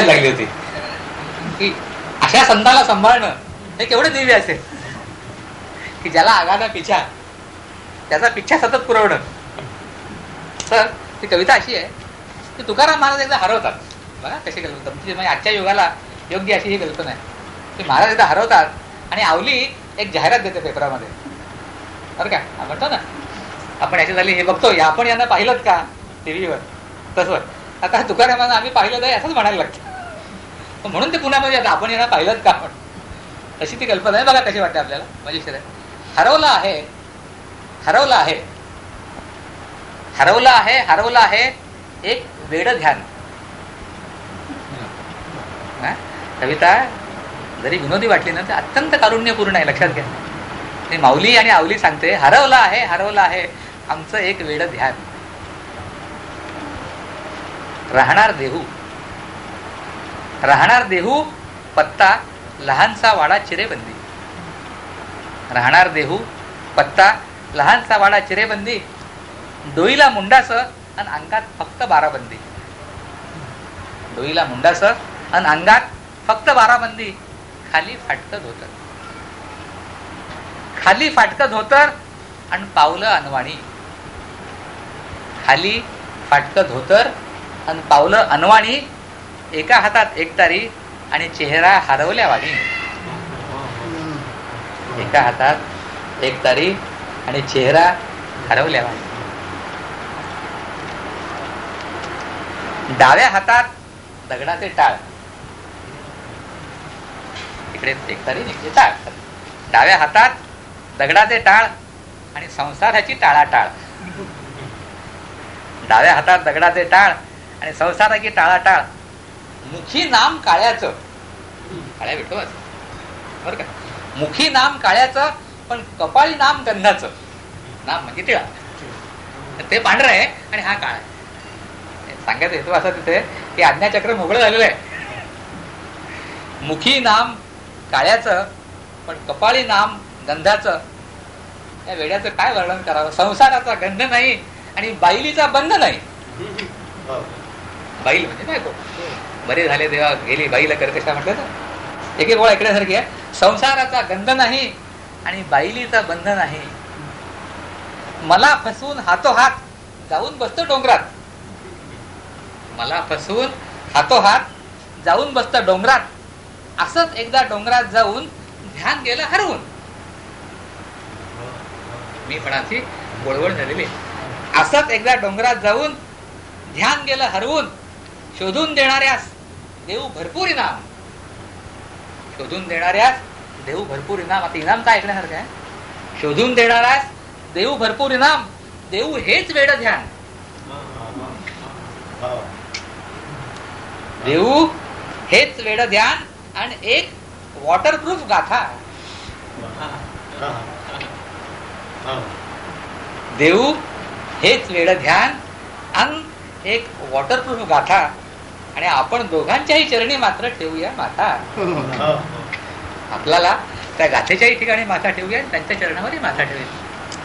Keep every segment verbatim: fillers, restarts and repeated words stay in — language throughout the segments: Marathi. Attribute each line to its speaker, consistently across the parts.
Speaker 1: सांगायला लागली होती की अशा संताला सांभाळणं हे केवढं दिव्य असेल की ज्याला आगादा पिछा, त्याचा पिच्छा सतत पुरवणं. तर ती कविता अशी आहे की तुकाराम महाराज एकदा हरवतात. बघा कशी कल्पना, म्हणजे आजच्या युगाला योग्य अशी ही कल्पना आहे की महाराज एकदा हरवतात आणि आवली एक जाहिरात देते पेपरामध्ये, बरं का, म्हणतो ना आपण याची झाली हे बघतो, आपण यांना पाहिलं का टीव्हीवर, तसं आता तुकारामांना आम्ही पाहिलं नाही असंच म्हणायला लागतं, म्हणून ते पुन्हा म्हणजे आपण यांना पाहिलं का आपण, तशी ती कल्पना आहे. बघा कशी वाटते आपल्याला, मजेशीर आहे. हरवला आहे, हरवला आहे, हरवला आहे, हरवला आहे एक वेड ध्यान. कविता जरी विनोदी वाटली ना तर अत्यंत कारुण्यपूर्ण आहे, लक्षात घ्या. ते माऊली आणि आवली सांगते, हरवला आहे, हरवला आहे आमचं एक वेड ध्यान. राहणार देहू, राहणार देहू पत्ता लहानसा वाडा चिरेबंदी. राहणार देहू पत्ता लहानसा वाडा चिरेबंदी, डोईला मुंडास आणि अंगात फक्त बाराबंदी. डोईला मुंडास आणि अंगात फक्त बाराबंदी, खाली फाटकं धोतर, खाली फाटकं धोतर आणि पावलं अनवाणी. खाली फाटकं धोतर आणि पावलं अनवाणी, एका हातात एकतारी आणि चेहरा हरवल्या वाणी. एका हातात एकतारी आणि चेहरा हरवल्या वाणी. डाव्या हातात दगडाचे टाळ, इकडे एकतारी इकडे टाळ. डाव्या हातात दगडाचे टाळ आणि संसाराची टाळाटाळ. डाव्या हातात दगडाचे टाळ आणि संसाराची टाळाटाळ, मुखी नाम काळ्याचं, काळ्या विठोबाचं बरं का, मुखी नाम काळ्याचं पण कपाळी नाम गंधाचं. नाम म्हणजे टिळा, ते पांढरं आहे आणि हा काळा आहे. सांगायचं हेतू असं तिथे की आज्ञाचक्र मोकळं झालेलं आहे. मुखी नाम काळ्याचं पण कपाळी नाम गंधाचं. या वेड्याचं काय वर्णन करावं. संसाराचा गंध नाही आणि बाईलीचा बंध नाही. बाईल म्हणजे नाही, बरे झाले देवा गेली बाईला कर, कशा म्हटलं तर एक एक गोळा ऐकण्यासारखी आहे. संसाराचा गंध नाही आणि बाईलीचा बंध नाही, मला फसवून हातोहात जाऊन बसतो डोंगरात. मला फसवून हातोहात जाऊन बसतं डोंगरात, असंच एकदा डोंगरात जाऊन ध्यान गेलं हरवून. मी पणाची गोळवळ झालेली. असंच एकदा डोंगरात जाऊन ध्यान गेलं हरवून, शोधून देणाऱ्यास देऊ भरपूर इनाम. शोधून देणाऱ्यास देऊ भरपूर इनाम. आता इनाम काय ऐकण्यासारखं आहे. शोधून देणाऱ्यास देऊ भरपूर इनाम, देऊ हेच वेड ध्यान. देऊ हेच वेड ध्यान आणि एक वॉटरप्रूफ गाथा. देऊ हेच वेड ध्यान आणि एक वॉटरप्रूफ गाथा, आणि आपण दोघांच्याही चरणी मात्र ठेवूया माथा. आपल्याला त्या गाथेच्याही ठिकाणी माथा ठेवूया, त्यांच्या चरणावरही माथा ठेवूया.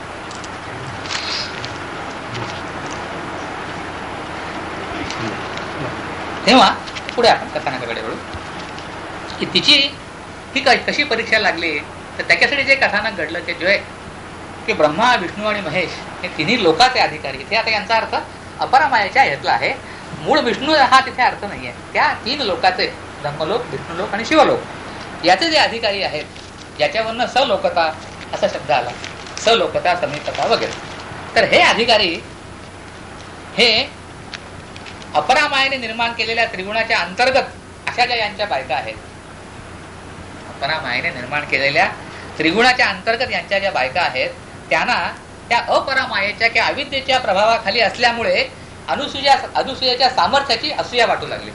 Speaker 1: तेव्हा पुढे आपण कथानकाकडे वळू की तिची ती कशी परीक्षा लागली. तर त्याच्यासाठी जे कथानक घडलं ते जे की ब्रह्मा विष्णू आणि महेश हे तिन्ही लोकाचे अधिकारी. ते आता यांचा अर्थ अपरामायाच्या ह्यातला आहे. मूळ विष्णू हा तिथे अर्थ नाहीये. त्या तीन लोकाचे ब्रह्मलोक, विष्णुलोक आणि शिवलोक याचे जे अधिकारी आहेत, ज्याच्यावरनं सलोकता असा शब्द आला, सलोकता, समीपता वगैरे. तर हे अधिकारी हे अपरामायाने निर्माण केलेल्या त्रिगुणाच्या अंतर्गत अशा ज्या यांच्या बायका आहेत, अपरामायाने निर्माण केलेल्या त्रिगुणाच्या अंतर्गत यांच्या ज्या बायका आहेत, त्यांना त्या अपरामायेच्या किंवा अविद्येच्या प्रभावाखाली असल्यामुळे अनुसूया अनुसूयाच्या सामर्थ्याची असूया वाटू लागली.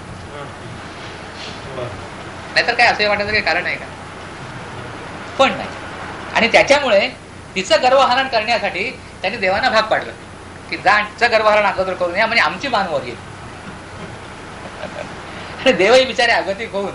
Speaker 1: नाहीतर काय असूया वाटायचं काही कारण आहे का? पण नाही. आणि त्याच्यामुळे तिचं गर्वहरण करण्यासाठी त्यांनी देवांना भाग पाडलं की जा तिचं गर्वहरण अगोदर करून या, म्हणजे आमची मान वर येईल. आणि देवही बिचारे अगतिक होऊन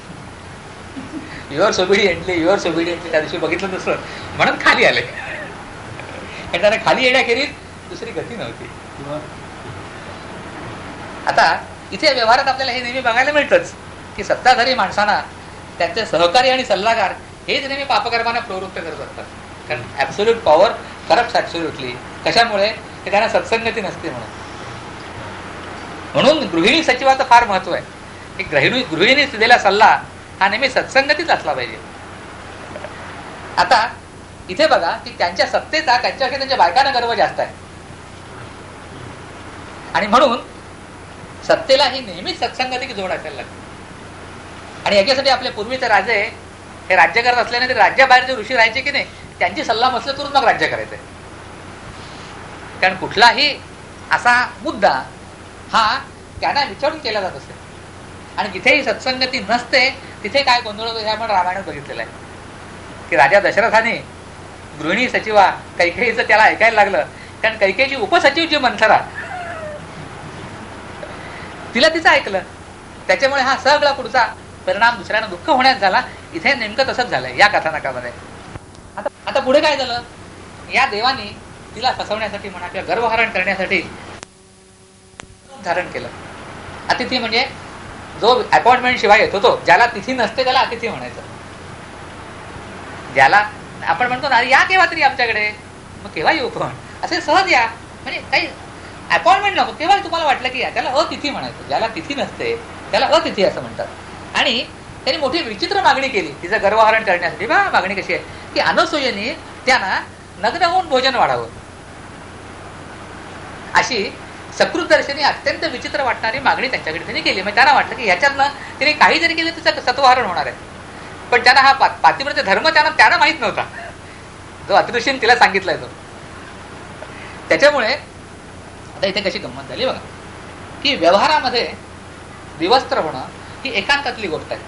Speaker 1: युअर सोबिडियंटली युअर सोबिडियंटली त्या दिवशी बघितलं तसं म्हणून खाली आले. आणि त्यांना खाली येण्याखेरीज दुसरी गती नव्हती. आता इथे व्यवहारात आपल्याला हे नेहमी बघायला मिळतंच की सत्ताधारी माणसांना त्यांचे सहकारी आणि सल्लागार हेच नेहमी पापकर्मांना प्रवृत्त करत असतात. कारण ॲब्सोल्यूट पॉवर करप्ट ॲब्सोल्युटली. कशामुळे? ते त्यांना सत्संगती नसते म्हणून. म्हणून गृहिणी सचिवाचं फार महत्व आहे की गृहिणी गृहिणी दिलेला सल्ला हा नेहमी सत्संगतीच असला पाहिजे. आता इथे बघा की त्यांच्या सत्तेचा त्यांच्यापेक्षा त्यांच्या बायकांना गर्व जास्त आहे आणि म्हणून सत्तेला ही नेहमीच सत्संगती जोड असायला लागते. आणि याच्यासाठी आपले पूर्वीचे राजे हे राज्य करत असल्याने ते राज्याबाहेर जे ऋषी राहायचे की नाही त्यांची सल्ला मसलत करून मग राज्य करायचे. कारण कुठलाही असा मुद्दा हा त्यांना विचारून केला जात असे आणि जिथेही सत्संगती नसते तिथे काय गोंधळ होतो हे आपण रामायणात बघितलेलं आहे की राजा दशरथाने गृहिणी सचिवा कैकेयीचं त्याला ऐकायला लागलं. कारण कैकेयीची उपसचिव जी मंथरा तिला तिचं ऐकलं. त्याच्यामुळे हा सगळा पुढचा परिणाम दुसऱ्यांना दुःख होण्यात झाला. इथे नेमकं तसंच झालंय या कथानकामध्ये. आता आता पुढे काय झालं? या देवानी तिला फसवण्यासाठी म्हणा किंवा गर्वहरण करण्यासाठी धारण केलं. अतिथी म्हणजे जो अपॉइंटमेंट शिवाय येत होतो, ज्याला तिथी नसते त्याला अतिथी म्हणायचं. ज्याला आपण म्हणतो ना या केव्हा तरी आमच्याकडे, मग केव्हा येऊ पण असे सहज या, म्हणजे काही अपॉइंटमेंट नको, केव्हा तुम्हाला वाटलं की या त्याला अतिथी म्हणायचं. ज्याला तिथी नसते त्याला अतिथी असं म्हणतात. आणि त्यांनी मोठी विचित्र मागणी केली तिचं गर्वहरण करण्यासाठी. बा मागणी कशी आहे की अनसूयेने त्यांना नग्न होऊन भोजन वाढावं अशी सकृतदर्शनी अत्यंत विचित्र वाटणारी मागणी त्यांच्याकडे त्यांनी केली. म्हणजे त्यांना वाटलं की ह्याच्यातनं तिने काही जरी केलं तिचं सत्वहरण होणार आहे. पण त्यांना हा पातिव्रत्य धर्म त्यांना त्यांना माहीत नव्हता जो अतिऋषीने तिला सांगितलाय तो. त्याच्यामुळे आता इथे कशी गंमत झाली बघा की व्यवहारामध्ये विवस्त्र होणं ही एकांतातली गोष्ट आहे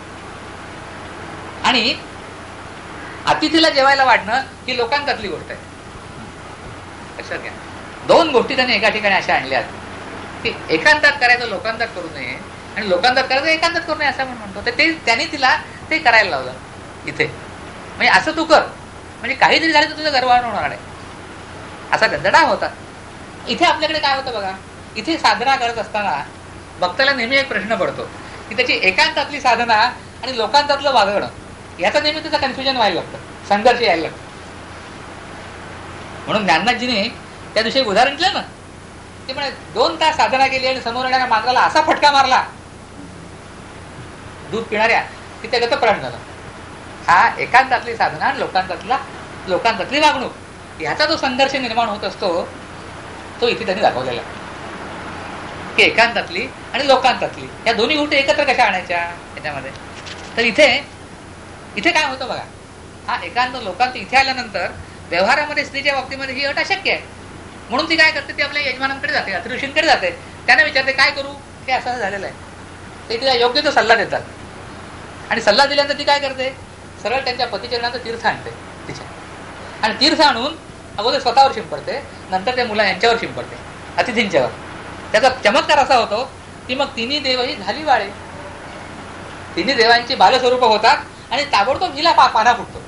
Speaker 1: आणि अतिथीला जेवायला वाढणं ही लोकांतातली गोष्ट आहे. लक्षात घ्या, दोन गोष्टी त्यांनी एका ठिकाणी अशा आणल्या की एकांतात करायचं लोकांतात करू नये आणि लोकांतात करायचं एकांतात करू नये असं आपण म्हणतो. तर ते त्यांनी तिला ते करायला लावलं इथे. म्हणजे असं तू कर म्हणजे काहीतरी झालं तर तुझं गर्वहरण होणार आहे असा गंधडा होता. इथे आपल्याकडे काय होतं बघा, इथे साधना करत असताना भक्ताला नेहमी एक प्रश्न पडतो की त्याची एकांतातली साधना आणि लोकांतातलं वागणं याचा नेहमी त्याचं कन्फ्युजन व्हायला लागतं, संघर्ष यायला लागतं. म्हणून ज्ञाननाथजीने त्या दिवशी एक उदाहरण दिलं ना, ते म्हणे दोन तास साधना केली आणि समोर येणाऱ्या मांजराला असा फटका मारला दूध पिणाऱ्या की ते गतप्राण झालं. हा एकांतातली साधना आणि लोकांतातला लोकांतातली वागणूक ह्याचा जो संघर्ष निर्माण होत असतो तो इथे त्यांनी दाखवलेला की एकांतातली आणि लोकांतातली या दोन्ही गोष्टी एकत्र कशा आणायच्या याच्यामध्ये. तर इथे इथे काय होतं बघा, हा एकांत लोकांत इथे आल्यानंतर व्यवहारामध्ये स्त्रीच्या बाबतीमध्ये ही अट अशक्य आहे. म्हणून ती काय करते, ती आपल्या यजमानांकडे जाते, अतिऋषींकडे जाते, त्यांना विचारते काय करू, हे असं झालेलं आहे. ते तिला योग्य तो सल्ला देतात आणि सल्ला दिल्यानंतर ती काय करते, सरळ त्यांच्या पतिचरणाचं तीर्थ आणते तिच्या आणि तीर्थ आणून अगोदर स्वतःवर शिंपडते, नंतर त्या मुला यांच्यावर शिंपडते, अतिथींच्यावर. त्याचा चमत्कार असा होतो की मग तिन्ही देवही झाली वाळे, तिन्ही देवांची बालस्वरूप होतात आणि ताबडतोब हिला पा पाना फुटतो.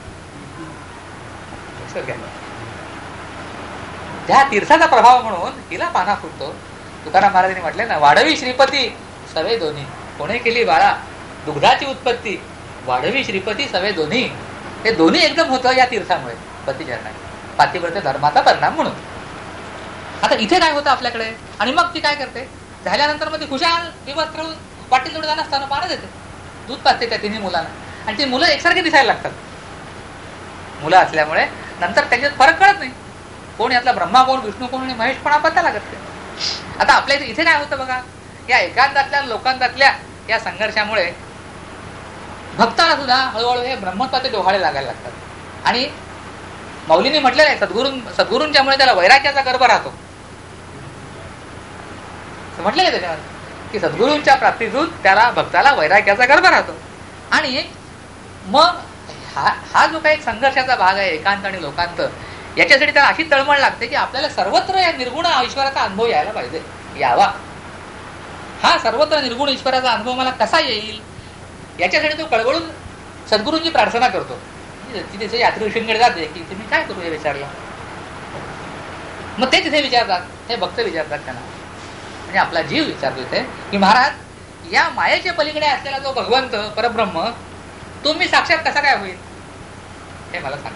Speaker 1: त्या तीर्थाचा प्रभाव म्हणून हिला पाना फुटतो. तुकाराम महाराजांनी म्हटले ना, वाढवी श्रीपती सवे दोन्ही, कोणे केली बाळा दुग्धाची उत्पत्ती, वाढवी श्रीपती सवे दोन्ही. हे दोन्ही एकदम होतं या तीर्थामुळे, पतिचरणाने पातिव्रत्य धर्माचा परिणाम म्हणून. आता इथे काय होतं आपल्याकडे, आणि मग ती काय करते, झाल्यानंतर मग ती खुशाल विवस्त्र वाटेल तेवढं जाणं असताना पानं देते, दूध पाजते त्या तिन्ही मुलांना. आणि ती मुलं एकसारखे दिसायला लागतात. मुलं असल्यामुळे नंतर त्यांच्यात फरक कळत नाही, कोण यातला ब्रह्मा कोण विष्णू कोण आणि महेश पण पत्ता लागत नाही. आता आपल्या इथे इथे काय होतं बघा, या एकांतातल्या लोकांतातल्या या संघर्षामुळे भक्ताला सुद्धा हळूहळू हे ब्रह्मत्वाचे डोहाळे लागायला लागतात. आणि मौलीने म्हटलेलं आहे, सद्गुरू सद्गुरूंच्यामुळे त्याला वैराग्याचा गर्भ राहतो. म्हटलेलं आहे त्याच्यावर की सद्गुरूंच्या प्राप्तीतून त्याला भक्ताला वैराग्याचा गर्भ राहतो. आणि मग हा हा जो काही संघर्षाचा भाग आहे एकांत आणि लोकांत, याच्यासाठी त्याला अशी तळमळ लागते की आपल्याला सर्वत्र या निर्गुण ईश्वराचा अनुभव यायला पाहिजे, यावा. हा सर्वत्र निर्गुण ईश्वराचा अनुभव मला कसा येईल याच्यासाठी तो कळवळून सद्गुरूंची प्रार्थना करतो. तिथे यात्रेकडे जाते की तुम्ही काय करू हे विचारलं, मग ते तिथे विचारतात, हे भक्त विचारतात त्यांना म्हणजे आपला जीव विचारतो इथे की महाराज या मायेच्या पलीकडे असलेला जो भगवंत परब्रह्म तो मी साक्षात कसा काय होईल हे मला सांग,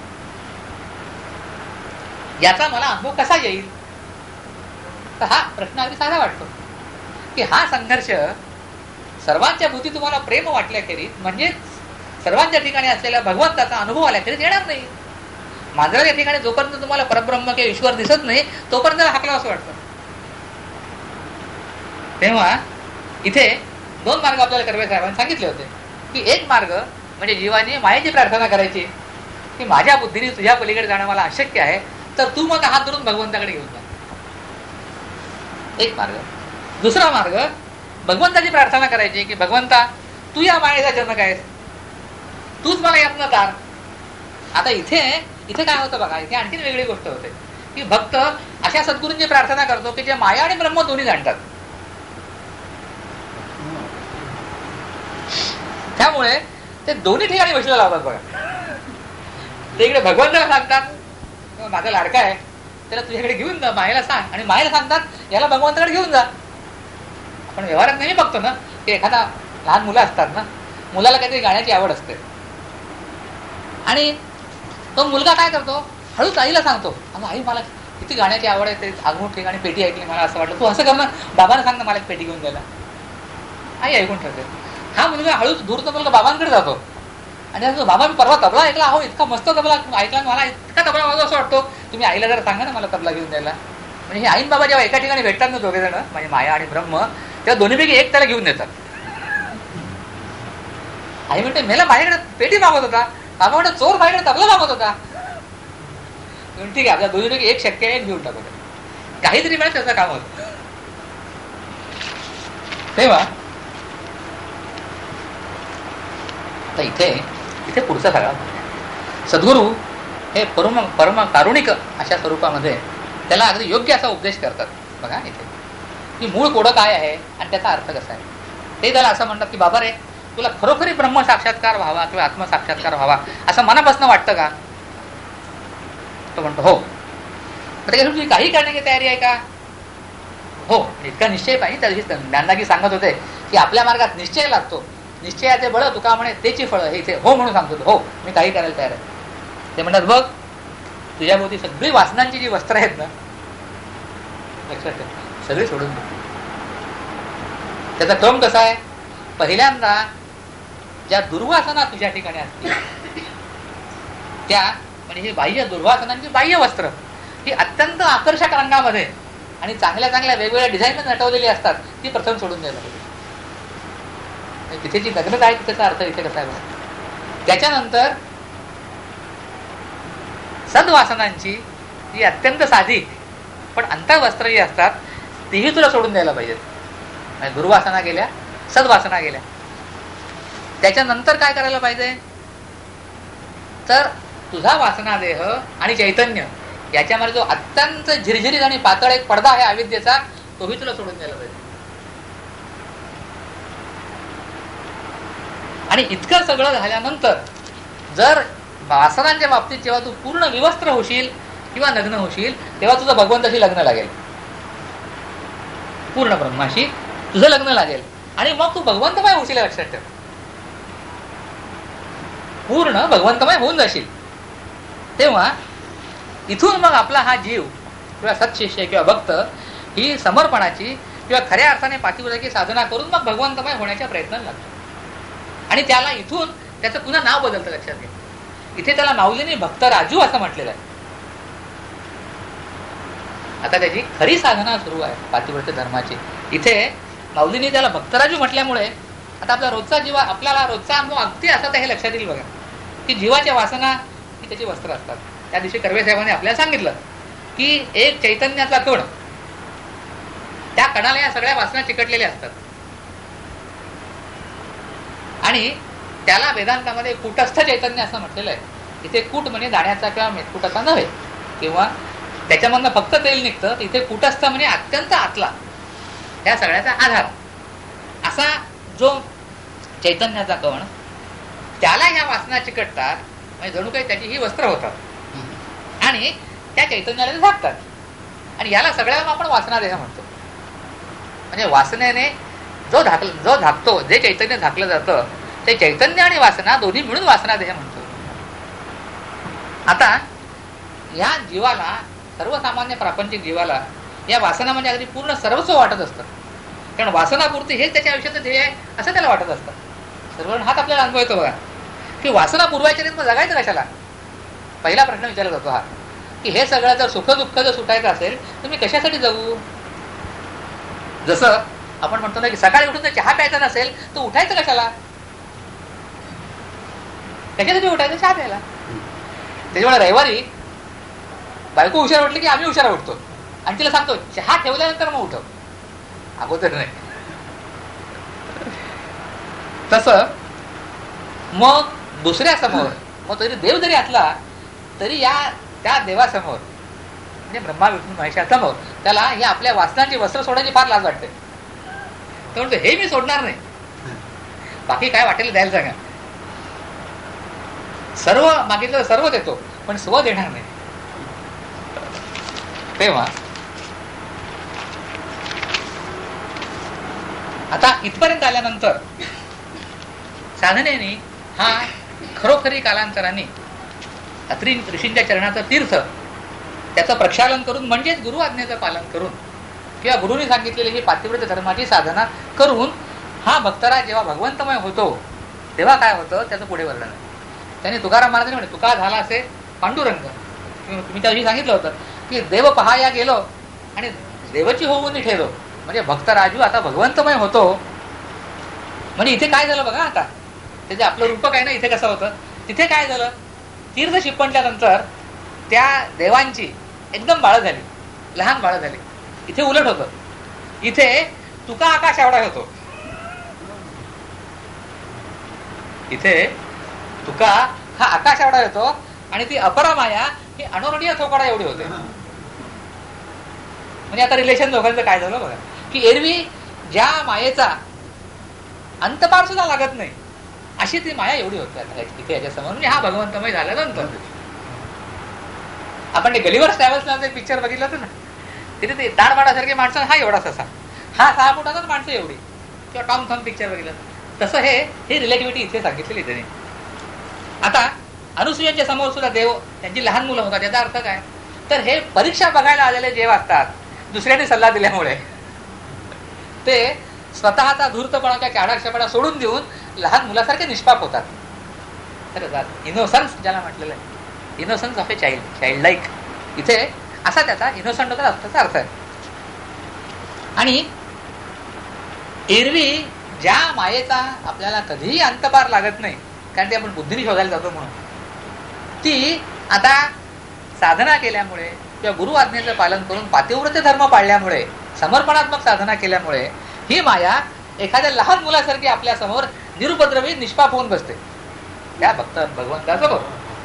Speaker 1: याचा मला अनुभव कसा येईल. तर हा प्रश्न अगदी साधा वाटतो की हा संघर्ष सर्वांच्या भूती तुम्हाला प्रेम वाटल्याखेरीज म्हणजे सर्वांच्या ठिकाणी असलेल्या भगवंताचा अनुभव आल्याखेरीज येणार नाही. मांजराच्या ठिकाणी जोपर्यंत तुम्हाला परब्रह्म किंवा ईश्वर दिसत नाही तोपर्यंत हाकला असं वाटतं. तेव्हा इथे दोन मार्ग आपल्याला कर्वे साहेबांनी सांगितले होते की एक मार्ग म्हणजे जीवाने मायेची प्रार्थना करायची की माझ्या बुद्धीने तुझ्या पलीकडे जाणं मला अशक्य आहे, तर तू मग हात धरून भगवंताकडे घेऊन जा. एक मार्ग. दुसरा मार्ग भगवंताची प्रार्थना करायची की भगवंता तू या मायेचा जनक आहेस, तूच मला यातनं तार. आता इथे इथे काय होतं बघा, इथे आणखी वेगळी गोष्ट होते की भक्त अशा सद्गुरूंची प्रार्थना करतो की जे माया आणि ब्रह्म दोन्ही जाणतात. त्यामुळे ते दोन्ही ठिकाणी बसलेला लावतात बघा. ते इकडे भगवंताला सांगतात माझा लाडका आहे त्याला तुझ्याकडे घेऊन जा, मायेला सांग, आणि मायेला सांगतात याला भगवंताकडे घेऊन जा. आपण व्यवहारात नेहमी बघतो ना की एखादा लहान मुलं असतात ना, मुलाला काहीतरी गाण्याची आवड असते आणि तो मुलगा काय करतो, हळूच आईला सांगतो अगं आई मला किती गाण्याची आवड आहे, ते अगमूठ ठिकाणी पेटी ऐकली मला असं वाटलं, तू असं कर ना, बाबांना सांग ना मला एक पेटी घेऊन द्यायला. आई ऐकून ठेवते. हा मुलगा हळूच दूरचा मुलगा बाबांकडे जातो आणि बाबा मी परवा तबला ऐकला, हो इतका मस्त तबला ऐकला, मला इतका तबला वाजवा असं वाटतो, तुम्ही आईला जरा सांगा ना मला तबला घेऊन द्यायला. म्हणजे हे आईन बाबा जेव्हा एका ठिकाणी भेटतात ना दोघे जण म्हणजे माया आणि ब्रह्म, तेव्हा दोन्हीपैकी एक त्याला घेऊन देतात. आई म्हणते मेला माझ्याकडे पेटी मागत होता, बाबा म्हणते चोर माझ्याकडे तबला मागत होता. ठीक आहे आपल्या दोन्हीपैकी एक शक्य आहे, एक घेऊन टाकतो, काहीतरी मिळत त्याचं काम होतं. तेव्हा इथे इथे पुढचा सगळा सद्गुरू हे परम परम कारुणिक अशा स्वरूपामध्ये त्याला अगदी योग्य असा उपदेश करतात. बघा इथे की मूळ कोडं काय आहे आणि त्याचा अर्थ कसा आहे ते त्याला असं म्हणतात की बाबा रे तुला खरोखरी ब्रह्म साक्षात्कार व्हावा किंवा आत्मसाक्षात्कार व्हावा असं मनापासून वाटतं का. तो म्हणतो हो. तुझी काही करण्याची तयारी आहे का. हो. इतका निश्चय पाहिजे. त्या दिवशी ज्ञानदागी सांगत होते की आपल्या मार्गात निश्चय लागतो, निश्चयाचे बळ तुका म्हणे त्याची फळं, हे इथे हो म्हणून सांगतो. हो मी काही करायला तयार आहे. ते म्हणतात बघ तुझ्या भोवती सगळी वासनांची जी वस्त्र आहेत ना लक्षात ठेव सगळी सोडून दे. त्याचा क्रम कसा आहे, पहिल्यांदा ज्या दुर्वासना तुझ्या ठिकाणी असतील त्या म्हणजे ही बाह्य दुर्वासनांची बाह्य वस्त्र ही अत्यंत आकर्षक रंगामध्ये आणि चांगल्या चांगल्या वेगवेगळ्या डिझाईन नटवलेली असतात, ती प्रथम सोडून द्यायला पाहिजे. तिथे जी लग्नता आहे तिथेचा अर्थ इथे कसा आहे. त्याच्यानंतर सद्वासनांची जी अत्यंत साधी पण अंतर्वस्त्र जी असतात तीही तुला सोडून द्यायला पाहिजेत. म्हणजे दुर्वासना गेल्या, सद्वासना गेल्या. त्याच्यानंतर काय करायला पाहिजे तर तुझा वासना देह आणि चैतन्य याच्यामध्ये जो अत्यंत झिरझिरीत आणि पातळ एक पडदा आहे अविद्येचा तोही तुला सोडून द्यायला पाहिजे. आणि इतकं सगळं झाल्यानंतर जर वासनांच्या बाबतीत जेव्हा तू पूर्ण विवस्त्र होशील किंवा लग्न होशील तेव्हा तुझं भगवंताशी लग्न लागेल, पूर्ण ब्रह्माशी तुझं लग्न लागेल आणि मग तू भगवंतमय होशील. लक्षात ठेव पूर्ण भगवंतमय होऊन जाशील. तेव्हा इथून मग आपला हा जीव किंवा सत्शिष्य किंवा भक्त ही समर्पणाची किंवा खऱ्या अर्थाने पातिव्रत्याची साधना करून मग भगवंतमय होण्याच्या प्रयत्नाला लागतो. आणि त्याला इथून त्याचं पुन्हा नाव बदलतं. लक्षात घ्या इथे त्याला माऊलीने भक्त राजू असं म्हटलेलं आहे. आता त्याची खरी साधना सुरू आहे पातिव्रत्य धर्माची. इथे माऊलीने त्याला भक्तराजू म्हटल्यामुळे आता आपला रोजचा जीवा आपल्याला रोजचा अनुभव अगदी असा हे लक्षात येईल बघा की जीवाच्या वासना ही त्याची वस्त्र असतात. त्या दिवशी कर्वे साहेबांनी आपल्याला सांगितलं की एक चैतन्याचा कण, त्या कणाला या सगळ्या वासना चिकटलेल्या असतात आणि त्याला वेदांतामध्ये कूटस्थ चैतन्य असं म्हटलेलं आहे. इथे कूट म्हणजे दाण्याचा किंवा मेतकुटाचा नव्हे किंवा त्याच्यामधनं फक्त तेल निघतं. इथे कूटस्थ म्हणजे अत्यंत आतला या सगळ्याचा आधार असा जो चैतन्याचा कण त्याला ह्या वासना चिकटतात. म्हणजे जणू काही त्याची ही वस्त्र होतात आणि त्या चैतन्याला ते झाकतात आणि याला सगळ्याला आपण वासना देह म्हणतो. म्हणजे वासनेने जो झाक जो झाकतो, जे चैतन्य झाकलं जातं ते चैतन्य आणि वासना दोन्ही मिळून वासना देह म्हणतो. आता या जीवाला, सर्वसामान्य प्रापंचिक जीवाला या वासना म्हणजे अगदी पूर्ण सर्वस्व वाटत असतं. कारण वासनापूर्ती हेच त्याच्या आयुष्याचं ध्येय आहे असं त्याला वाटत असतं. सर्व हाच आपल्याला अनुभव येतो बघा की वासना पुरवायच्या नाहीत, मग जगायचं कशाला? पहिला प्रश्न विचारला जातो हा, की हे सगळं जर सुख दुःख जर सुटायचं असेल तर मी कशासाठी जगू? जसं आपण म्हणतो ना की सकाळी उठून जर चहा प्यायचा नसेल तर उठायचं कशाला? कशासाठी उठायचं? चहा प्यायला. त्याच्यामुळे रविवारी बायको उशिरा उठली की आम्ही उशिरा उठतो आणि तिला सांगतो चहा ठेवल्यानंतर मग उठव, अगोदर नाही. तसं मग दुसऱ्या समोर, मग तरी देव जरी असला तरी या त्या देवासमोर म्हणजे ब्रह्मा विष्णू महेशासमोर त्याला हे आपल्या वासनांची वस्त्र सोडायची फार लाज वाटते. तर म्हणतो हे मी सोडणार नाही, बाकी काय वाटेल द्यायला सांगा. सर्व मागितलं सर्व देतो पण स्व देणार नाही. तेव्हा आता इथपर्यंत आल्यानंतर साधनेने हा खरोखरी कालांतराने अत्री ऋषींच्या चरणाचं तीर्थ त्याचं प्रक्षालन करून म्हणजेच गुरु आज्ञेचं पालन करून किंवा गुरुनी सांगितलेली ही पातिव्रत्य धर्माची साधना करून हा भक्तराज जेव्हा भगवंतमय होतो तेव्हा काय होतं त्याचं पुढे वर्णन आहे. त्याने तुकाराम महाराजांनी म्हणे तुका झाला असे पांडुरंग. मी त्या दिवशी सांगितलं होतं की देव पहाया गेलो आणि देवची होऊन ठेलो, म्हणजे भक्तराजू आता भगवंतमय होतो. म्हणजे इथे काय झालं बघा, आता त्याचे आपलं रूपक आहे ना, इथे कसं होतं तिथे काय झालं, तीर्थ शिपणल्यानंतर त्या देवांची एकदम बाळं झाली, लहान बाळं झाली. इथे उलट होतं, इथे तुका आकाश एवढा होतो, इथे तुका हा आकाश एवढा येतो आणि ती अपरामाया ही अनोरणीय थोकाडा एवढी होते. म्हणजे आता रिलेशन दोघांचं काय झालं बघा, की एरवी ज्या मायेचा अंतपार सुद्धा लागत नाही अशी ती माया एवढी होते आता इथे याच्यासमोर. म्हणजे हा भगवंतमय झाल्यानंतर आपण ते गलिवर ट्रॅव्हल्स नावाचं एक पिक्चर बघितलं होतं ना, तिथे ते दाढवाडासारखे माणसं हा एवढाच असा, हा सहा फुटाचाच माणसं एवढी, किंवा टॉम थम पिक्चर बघितलं तसं हे हे रिलेटिव्हिटी इथे सांगितलेली त्याने. आता अनुसूयांच्या समोर सुद्धा देव त्यांची लहान मुलं होतात. याचा अर्थ काय, तर हे परीक्षा बघायला आलेले देव असतात दुसऱ्याने सल्ला दिल्यामुळे ते स्वतःचा धूर्तपणाच्या चाडाक्षपणा सोडून देऊन लहान मुलासारखे निष्पाप होतात. इनोसन्स ज्याला म्हटलेलं आहे, innocence of a child, child like, इथे असा त्याचा इनोसंट होता अर्थाचा अर्थ आहे. आणि एरवी ज्या मायेचा आपल्याला कधीही अंतपार लागत नाही कारण ते आपण बुद्धीने शोधायला जातो म्हणून, ती आता साधना केल्यामुळे किंवा गुरु आज्ञेचं पालन करून पातिव्रत्य धर्म पाळल्यामुळे, समर्पणात्मक साधना केल्यामुळे ही माया एखाद्या लहान मुलासारखी आपल्या समोर निरुपद्रवी निष्पाप होऊन बसते त्या भक्त भगवंतासमोर.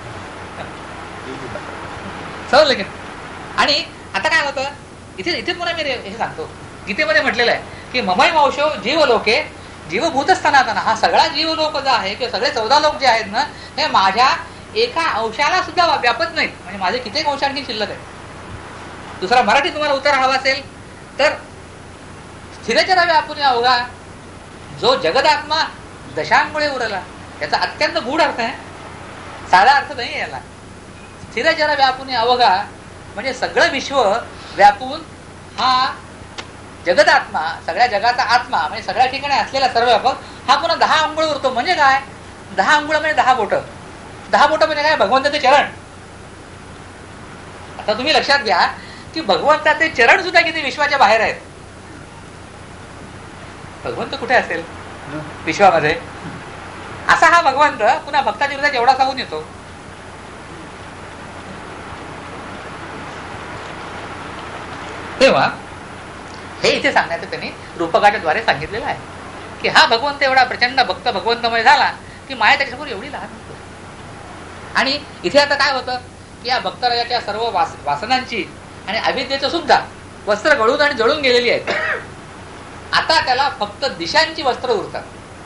Speaker 1: समजलं की. आणि आता काय होतं इथे इथे पुन्हा मी हे सांगतो, गीतेमध्ये म्हटलेलं आहे की ममय वंशो जीव लोके जीवभूत स्थानातना. हा सगळा जीव लोक जो आहे किंवा सगळे चौदा लोक जे आहेत ना, हे माझ्या एका अंशाला सुद्धा व्यापत नाहीत. म्हणजे माझे कित्येक अंश आणखी शिल्लक आहे. दुसरा मराठी तुम्हाला उत्तर हवा असेल तर स्थिरचरा व्यापुनी अवघा जो जगदात्मा दशांमुळे उरला. याचा अत्यंत गूढ अर्थ आहे, साधा अर्थ नाही याला. स्थिरचरा व्यापुनी अवघा म्हणजे सगळं विश्व व्यापून हा जगदात्मा, सगळ्या जगाचा आत्मा म्हणजे सगळ्या ठिकाणी असलेला सर्व व्यापक हा पुन्हा दहा अंगुळ उरतो. म्हणजे काय, दहा अंगुळ म्हणजे दहा बोट, दहा बोट म्हणजे काय, भगवंताचे चरण. आता तुम्ही लक्षात घ्या की भगवंताचे चरण सुद्धा किती विश्वाच्या बाहेर आहेत. भगवंत कुठे असेल विश्वामध्ये, असा हा भगवंत पुन्हा भक्ताच्या हृदयात एवढा सांगून येतो. तेव्हा हे इथे सांगण्याचं त्यांनी रूपकाच्या द्वारे सांगितलेलं आहे की हा भगवंत एवढा प्रचंड भक्त भगवंतमय झाला की माया त्याच्यासमोर एवढी लहान होती. आणि इथे आता काय होतं की या भक्तराजाच्या सर्व वास वासनांची आणि अविद्येचं सुद्धा वस्त्र गळून आणि जळून गेलेली आहेत. आता त्याला फक्त दिशांची वस्त्र उरतात,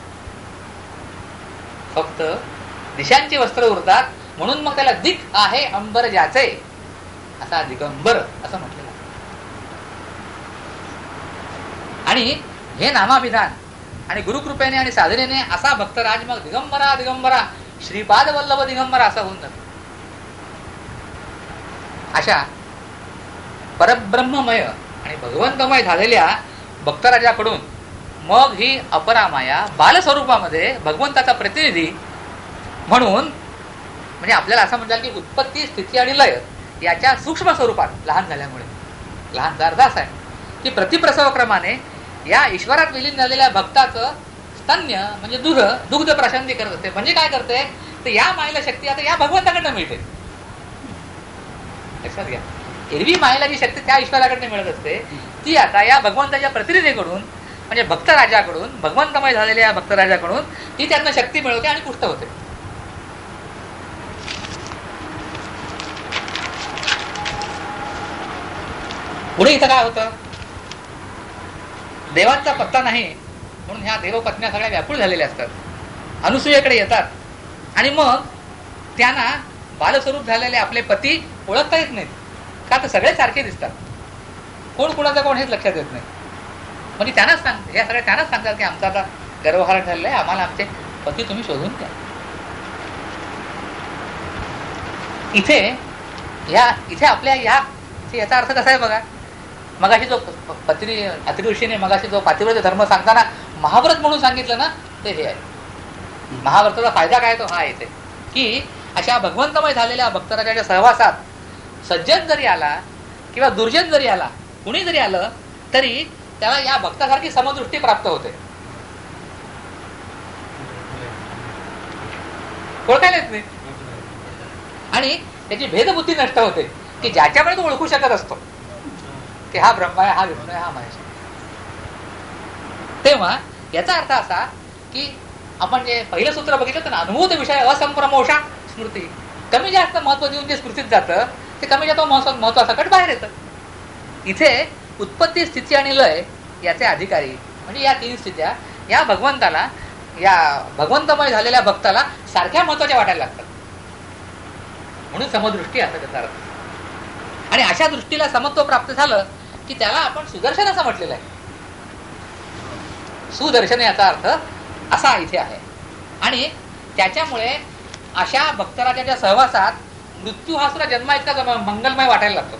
Speaker 1: फक्त दिशांची वस्त्र उरतात. म्हणून मग त्याला दिक आहे अंबर ज्याचे, असा दिगंबर असं म्हटलेलं. आणि हे नामाभिधान आणि गुरुकृपेने आणि साधनेने असा भक्तराज मग दिगंबरा दिगंबरा श्रीपाद वल्लभ दिगंबरा असा होऊन जातो. अशा परब्रह्ममय आणि भगवंतमय झालेल्या भक्तराजाकडून मग ही अपरामाया बालस्वरूपामध्ये भगवंताचा प्रतिनिधी म्हणून, म्हणजे आपल्याला असं म्हणता की उत्पत्ती स्थिती आणि लय याच्या सूक्ष्म स्वरूपात लहान झाल्यामुळे, लहानचा अर्थ असा आहे की प्रतिप्रसव क्रमाने या ईश्वरात विलीन झालेल्या भक्ताचं स्तन्य म्हणजे दुध दुग्ध प्रशांती करत असते. म्हणजे काय करते तर या मायेला शक्ती आता या भगवंताकडनं मिळते. लक्षात घ्या, एरवी मायेला जी शक्ती त्या ईश्वराकडनं मिळत असते ती आता या भगवंताच्या प्रतिनिधीकडून म्हणजे भक्तराजाकडून, भगवंतमय झालेल्या भक्तराजाकडून ती त्यांना शक्ती मिळवते आणि पुष्ट होते. पुढे इथं काय होतं, देवांचा पत्ता नाही म्हणून ह्या देवपत्न्या सगळ्या व्याकुळ झालेल्या असतात. अनुसूयेकडे येतात आणि मग त्यांना बालस्वरूप झालेले आपले पती ओळखता येत नाहीत. का तर सगळे सारखे दिसतात, कोण कुणाचं कोण हेच लक्षात येत नाही. म्हणजे त्यांनाच सांग या सगळ्या त्यांनाच सांगतात की आमचा आता गर्भहार झालेला आहे, आम्हाला आमचे पती तुम्ही शोधून द्या. इथे या इथे आपल्या या याचा अर्थ कसा आहे बघा. मगाशी जो पत्री अत्री ऋषीने मगाशी जो पातिव्रत्य धर्म सांगताना महाव्रत म्हणून सांगितलं ना, ते हे आहे. महाव्रताचा फायदा काय तो हा येते की अशा भगवंतमय झालेल्या भक्तराजाच्या सहवासात सज्जन जरी आला किंवा दुर्जन जरी आला, कुणी जरी आलं तरी त्याला या भक्तासारखी समदृष्टी प्राप्त होते. ओळखायला येत नाही आणि त्याची भेदबुद्धी नष्ट होते की ज्याच्यामुळे तो ओळखू शकत असतो की हा ब्रह्मा आहे, हा विष्णू आहे, हा महेश. तेव्हा याचा अर्थ असा की आपण जे पहिलं सूत्र बघितलं तर अनुभूत विषय असंप्रमोषा स्मृती, कमी जास्त महत्व देऊन जे स्मृतीत जातं ते कमी जास्त महत्वासकट बाहेर येतं. इथे उत्पत्ती स्थिती आणि लय याचे अधिकारी म्हणजे या तीन स्थित्या या भगवंताला, या भगवंतमय झालेल्या भक्ताला सारख्या महत्वाच्या वाटायला लागतात. म्हणून समदृष्टी असं त्याचा अर्थ. आणि अशा दृष्टीला समत्व प्राप्त झालं की त्याला आपण सुदर्शन असं म्हटलेलं आहे. सुदर्शन याचा अर्थ असा इथे आहे. आणि त्याच्यामुळे अशा भक्तराजाच्या सहवासात मृत्यू हा सुद्धा जन्मा इतका मंगलमय वाटायला लागतो.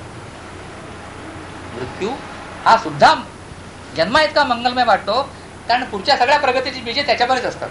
Speaker 1: मृत्यू हा सुद्धा जन्मा इतका मंगलमय वाटतो कारण पुढच्या सगळ्या प्रगतीची बीजे त्याच्यावरच असतात.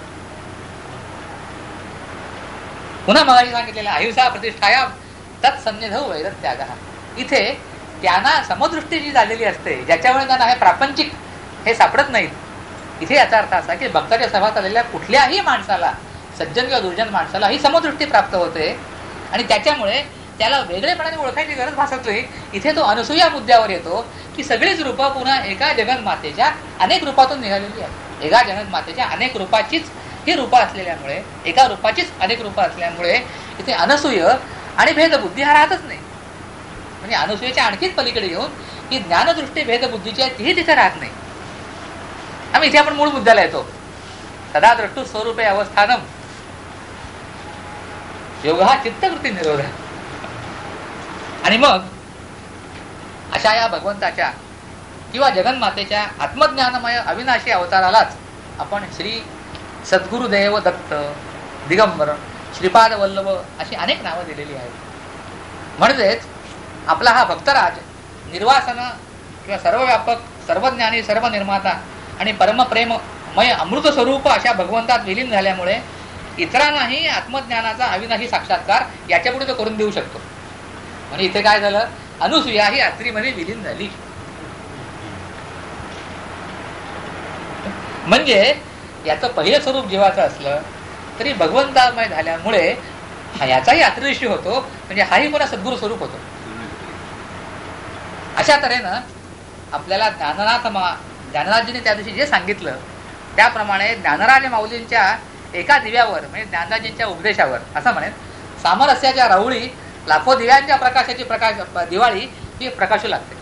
Speaker 1: पुन्हा मगाशी सांगितलेलं अहिंसा प्रतिष्ठाया तत्सन्निधौ वैरत्याग. इथे त्यांना समदृष्टी जी झालेली असते ज्याच्यामुळे त्यांना हे प्रापंचिक हे सापडत नाहीत. इथे याचा अर्थ असा की भक्ताच्या सहवासात आलेल्या कुठल्याही माणसाला, सज्जन किंवा दुर्जन माणसाला ही समदृष्टी प्राप्त होते आणि त्याच्यामुळे त्याला वेगळेपणाने ओळखायची गरज भासत नाही. इथे तो अनसूया मुद्द्यावर येतो की सगळीच रूपं पुन्हा एका जगन्मातेच्या अनेक रूपातून निघालेली आहेत. एका जगन्मातेच्या अनेक रूपाचीच ही रूपं असलेल्यामुळे, एका रूपाचीच अनेक रूपं असल्यामुळे इथे अनसूय आणि भेदबुद्धी हा राहतच नाही. म्हणजे अनसूयेच्या आणखीच पलीकडे येऊन ही ज्ञानदृष्टी भेदबुद्धीची आहे तीही तिथे राहत नाही. आम्ही इथे आपण मूळ मुद्द्याला येतो. सदा द्रष्टू स्वरूपे अवस्थानम योग हा चित्तवृत्ती निरोध. आणि मग अशा या भगवंताच्या किंवा जगन्मातेच्या आत्मज्ञानमय अविनाशी अवतारालाच आपण श्री सद्गुरुदेव दत्त, दिगंबर, श्रीपाद वल्लभ अशी अनेक नावं दिलेली आहेत. म्हणजेच आपला हा भक्तराज निर्वासन किंवा सर्वव्यापक, सर्वज्ञानी, सर्वनिर्माता आणि परमप्रेममय अमृत स्वरूप अशा भगवंतात विलीन झाल्यामुळे इतरांनाही आत्मज्ञानाचा अविनाशी साक्षात्कार याच्या पुढे तो करून देऊ शकतो. म्हणजे इथे काय झालं, अनुसूया ही अत्रीमध्ये विलीन झाली. म्हणजे याचं पहिलं स्वरूप जीवाचं असलं तरी भगवंतामय झाल्यामुळे याचाही अत्रीशी होतो. म्हणजे हाही पुन्हा सद्गुरु स्वरूप होतो. अशा तऱ्हेनं आपल्याला ज्ञाननाथ मा ज्ञानराजीने त्या दिवशी जे सांगितलं त्याप्रमाणे ज्ञानराज माऊलींच्या एका दिव्यावर म्हणजे ज्ञानराजींच्या उपदेशावर असं म्हणेल सामरस्याच्या राऊळी लाखो दिव्यांच्या प्रकाशाची प्रकाश दिवाळी ही प्रकाशू लागते.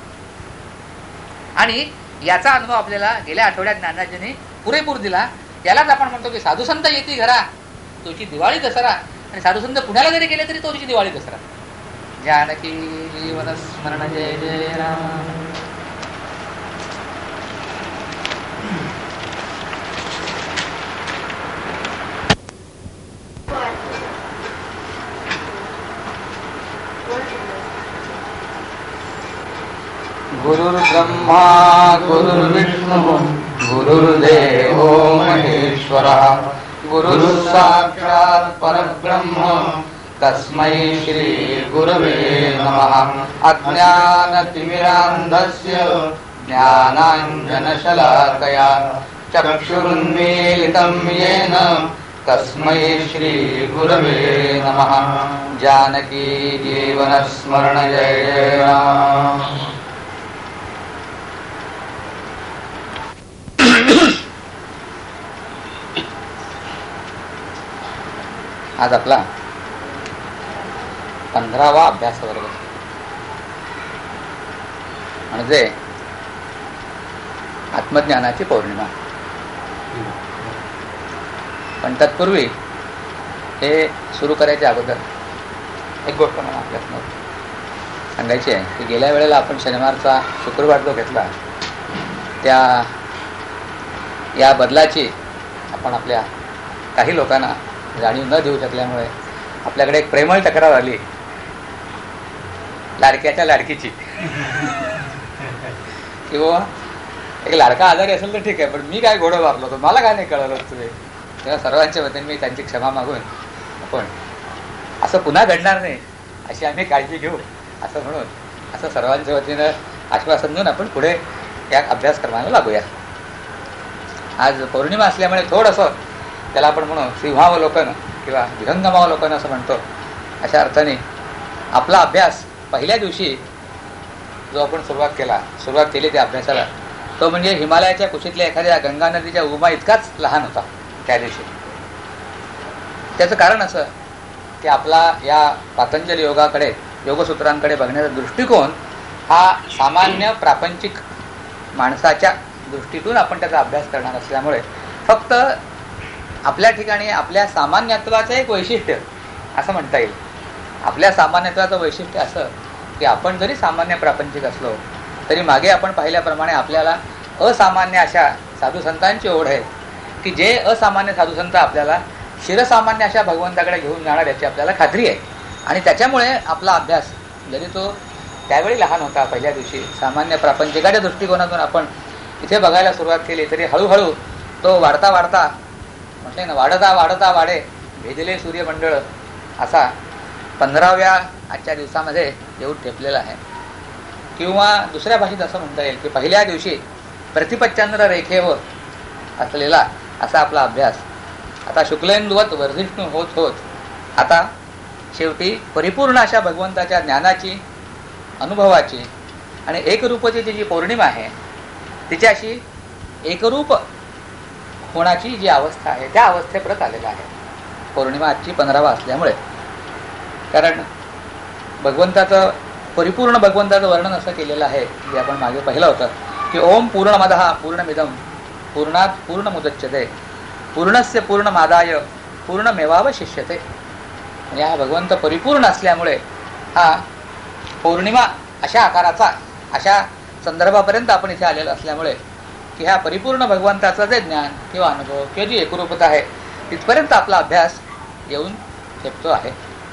Speaker 1: आणि याचा अनुभव आपल्याला गेल्या आठवड्यात ज्ञानराजींनी पुरेपूर दिला. यालाच आपण म्हणतो की साधुसंत येती घरा तोची दिवाळी दसरा. आणि साधुसंत पुण्याला जरी गेले तरी तोची दिवाळी दसरा. जानकी जीवन स्मरण जय जय राम. गुरुर्ब्रह्मा गुरुर्विष्णू गुरुर्देवो महेश्वरः गुरुर्साक्षात् परब्रह्म तस्मै श्री गुरवे नमः। अज्ञानतिमिरान्धस्य ज्ञानाञ्जनशलाकया चक्षुरुन्मीलितं येन तस्मै श्री गुरवे नमः। जानकी जीवनस्मरण जय जय राम। आज आपला पंधरावा अभ्यास वर्ग म्हणजे आत्मज्ञानाची पौर्णिमा. पण तत्पूर्वी हे सुरू करायच्या अगोदर एक गोष्ट मला आपल्यासमोर सांगायची आहे की गेल्या वेळेला आपण शनिवारचा शुक्रवार जो घेतला त्या या बदलाची आपण आपल्या काही लोकांना जाणीव न देऊ शकल्यामुळे आपल्याकडे एक प्रेमळ तक्रार आली लाडक्याच्या लाडकीची किंवा एक लाडका आजारी असेल तर ठीक आहे, पण मी काय घोडं वापरलो होतो, मला काय नाही कळलं तुम्ही. तेव्हा सर्वांच्या वतीने मी त्यांची क्षमा मागून आपण असं पुन्हा घडणार नाही अशी आम्ही काळजी घेऊ असं म्हणून असं सर्वांच्या वतीनं आश्वासन देऊन आपण पुढे या अभ्यासक्रमाला लागूया. आज पौर्णिमा असल्यामुळे थोडंसं त्याला आपण म्हणू सिंहावलोकन किंवा विहंगमावलोकन असं म्हणतो. अशा अर्थाने आपला अभ्यास पहिल्या दिवशी जो आपण सुरुवात केला सुरुवात केली त्या अभ्यासाला तो म्हणजे हिमालयाच्या कुशीतल्या एखाद्या गंगा नदीच्या उमा इतकाच लहान होता त्या दिवशी. त्याचं कारण असं की आपला या पातंजली योगाकडे योगसूत्रांकडे बघण्याचा दृष्टिकोन हा सामान्य प्रापंचिक माणसाच्या दृष्टीतून आपण त्याचा अभ्यास करणार असल्यामुळे फक्त आपल्या ठिकाणी आपल्या सामान्यत्वाचं एक वैशिष्ट्य असं म्हणता येईल. आपल्या सामान्यत्वाचं वैशिष्ट्य असं की आपण जरी सामान्य प्रापंचिक असलो तरी मागे आपण पाहिल्याप्रमाणे आपल्याला असामान्य अशा साधुसंतांची ओढ आहे की जे असामान्य साधुसंत आपल्याला शिरसामान्य अशा भगवंताकडे घेऊन जाणार याची आपल्याला खात्री आहे. आणि त्याच्यामुळे आपला अभ्यास जरी तो त्यावेळी लहान होता पहिल्या दिवशी सामान्य प्रापंचिकाच्या दृष्टिकोनातून आपण इथे बघायला सुरुवात केली तरी हळूहळू तो वाढता वाढता म्हटले ना वाढता वाढता वाढे भेदले सूर्यमंडळ असा पंधराव्या आजच्या दिवसामध्ये येऊन ठेपलेला आहे. किंवा दुसऱ्या भाषेत असं म्हणता येईल की पहिल्या दिवशी प्रतिपच्चंद्र रेखेवर असलेला असा आपला अभ्यास आता शुक्लेंदुवत वर्धिष्णू होत होत आता शेवटी परिपूर्ण अशा भगवंताच्या ज्ञानाची अनुभवाची आणि एकरूपची जी पौर्णिमा आहे तिच्याशी एकरूप होण्याची जी अवस्था आहे त्या अवस्थेप्रत आलेला आहे. पौर्णिमा आजची पंधरावा असल्यामुळे कारण भगवंताचं परिपूर्ण भगवंताचं वर्णन असं केलेलं आहे जे आपण मागे पाहिलं होतं की ओम पूर्णमदः पूर्णमिदं पूर्णात पूर्णमुदच्यते पूर्णस्य पूर्णमादाय पूर्णमेवावशिष्यते. म्हणजे हा भगवंत परिपूर्ण असल्यामुळे हा पौर्णिमा अशा आकाराचा अशा संदर्भापर्यंत आपण इथे आलेलो असल्यामुळे की ह्या परिपूर्ण भगवंताचं जे ज्ञान किंवा अनुभव किंवा जी एकरूपता आहे तिथपर्यंत आपला अभ्यास येऊन ठेपतो आहे.